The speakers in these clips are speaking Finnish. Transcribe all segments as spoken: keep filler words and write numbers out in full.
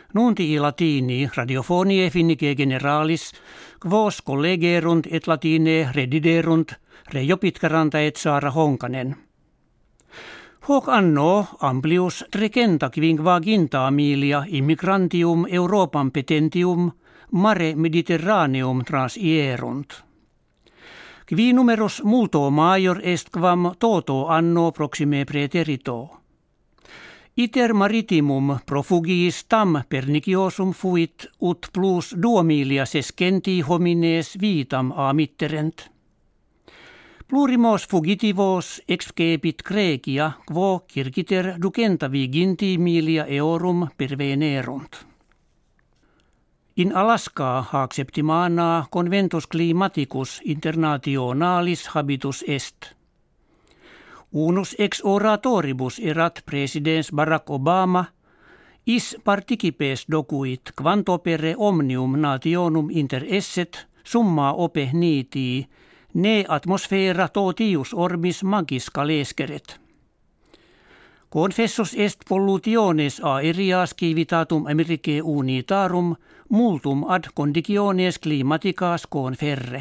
Nunti latini radiofonie finnike generalis, quos collegerunt et latine rediderunt Reijo Pitkaranta et Saara Honkanen. Hoc anno amplius trecenta quinquaginta milia immigrantium Europam petentium mare Mediterraneum transierunt. Qui numerus multo maior est quam toto anno proxime praeterito. Iter maritimum profugiis tam perniciosum fuit ut plus duo milia sescenti homines vitam amitterent. Plurimos fugitivos excepit Crecia, quo circiter ducenta viginti milia eorum pervenerunt. In Alaska hac septimana conventus climaticus internationalis habitus est. Unus ex oratoribus erat presidens Barack Obama, is participes docuit quanto per omnium nationum inter esset summa ope nitii, ne atmosfera totius orbis magis calesceret. Confessus est pollutiones aerias civitatum Americae unitarum multum ad conditiones climaticas conferre.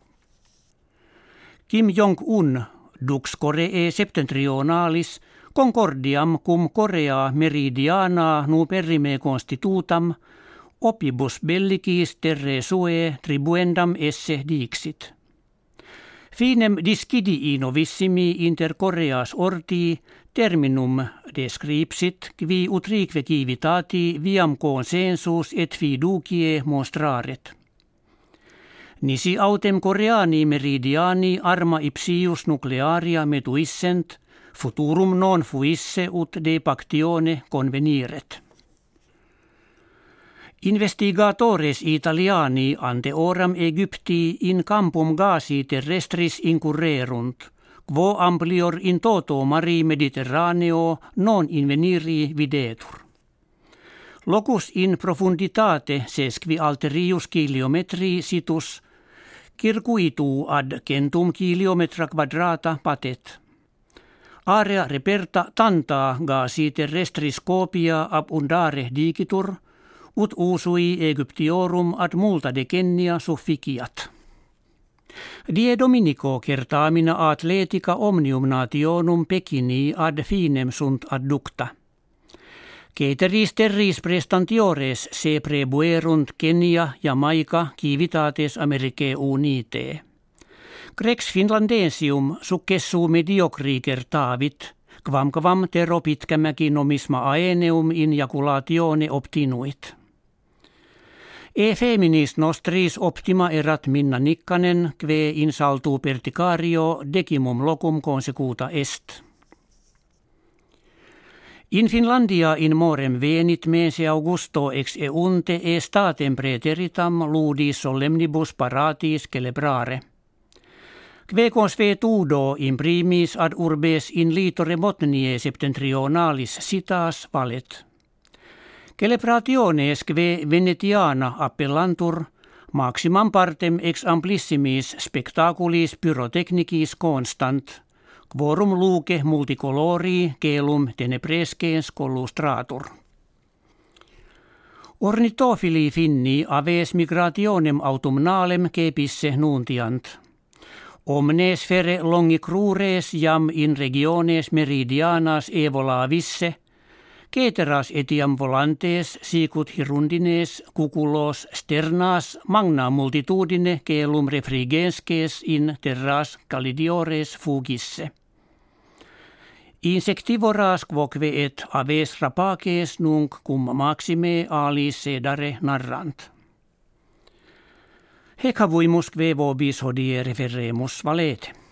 Kim Jong-un dux Coree septentrionalis concordiam cum Korea meridiana nuperrime constitutam opibus bellicis terre sue tribuendam esse dixit. Finem discidii novissimi inter Koreas ortii terminum descripsit qui utrique civitati viam consensus et fiducie monstraret. Nisi autem Koreani meridiani arma ipsius nuclearia metuissent, futurum non fuisse ut de pactione conveniret. Investigatores Italiani ante oram Egypti in campum gasi terrestris incurrerunt, quo amplior in toto mari Mediterraneo non inveniri videtur. Locus in profunditate sesqui alterius kilometri situs, circuitu ad centum kilometra quadrata patet. Area reperta tanta gasi terrestris copia abundare digitur, ut usui Egyptiorum ad multa decennia sufficiat. Die Dominico certamina atletica omnium nationum Pekini ad finem sunt adducta. Ceteris terris prestantiores se prebuerunt Kenia, Jamaica, civitates Americae unite. Grex Finlandesium successu mediocri certavit, quam quam terro pitkämäki nomisma aeneum in jaculatione obtinuit. E feminis nostris optima erat Minna Nikkanen, kve in saltu perticario decimum locum consecuta est. In Finlandia in morem venit mense Augusto ex eunte e statem praeteritam ludis solemnibus paratis celebrare. Kve consuetudo in primis ad urbes in litore Botniae septentrionalis citas valet. Celebrationes kve Venetiana appellantur maximam partem ex amplissimis spectaculis pyrotechnicis constant, quorum luce multicolori celum tenebrescens collustratur. Ornitofili finni aves migrationem autumnalem cepisse nuntiant. Omnes fere longi crures jam in regiones meridianas evolavisse, ceteras etiam volantes sicut hirundines cuculos sternas magna multitudine celum refrigenskes in terras calidiores fugisse. Insectivoras quoque et aves rapaces nunc cum maxime alis sedare narrant. Hec habuimus kve vobis hodie referemus valete.